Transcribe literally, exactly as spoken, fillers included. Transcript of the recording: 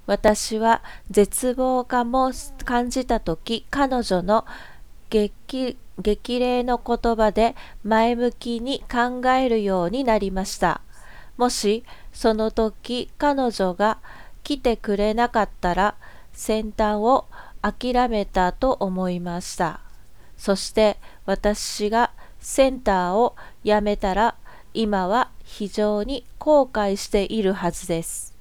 私は絶望感も感じたとき、彼女の激激励の言葉で前向きに考えるようになりました。もしその時彼女が来てくれなかったら、先端を諦めたと思いました。そして私がセンターを辞めたら、今は非常に後悔しているはずです。